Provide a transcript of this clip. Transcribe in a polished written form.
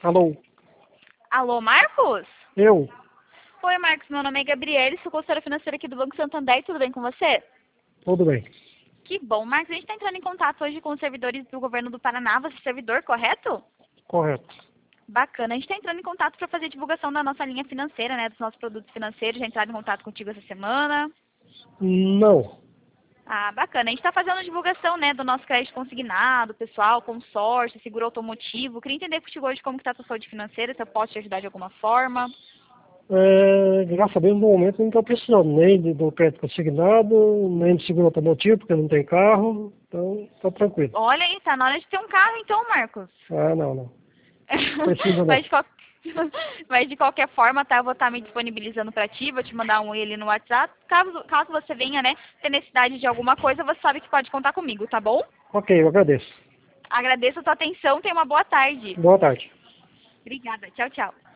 Alô? Alô, Marcos? Eu? Oi, Marcos. Meu nome é Gabriele, sou consultora financeira aqui do Banco Santander. Tudo bem com você? Tudo bem. Que bom. Marcos, a gente está entrando em contato hoje com os servidores do governo do Paraná. Você é servidor, correto? Correto. Bacana. A gente está entrando em contato para fazer divulgação da nossa linha financeira, né? Dos nossos produtos financeiros. Já entraram em contato contigo essa semana. Não. Ah, bacana. A gente está fazendo divulgação, né, do nosso crédito consignado, pessoal, consórcio, seguro automotivo. Queria entender contigo hoje como que está a tua saúde financeira, se eu posso te ajudar de alguma forma. Graças a Deus, no momento não estou precisando nem do crédito consignado, nem de seguro automotivo, porque não tem carro, então está tranquilo. Olha aí, tá na hora de ter um carro então, Marcos. Ah, não. Precisa não. Mas de, qual- Mas de qualquer forma, tá, eu vou estar me disponibilizando para ti, vou te mandar um oi ali no WhatsApp. Caso você venha, né, ter necessidade de alguma coisa, você sabe que pode contar comigo, tá bom? Ok, eu agradeço. Agradeço a tua atenção, tenha uma boa tarde. Boa tarde. Obrigada, tchau, tchau.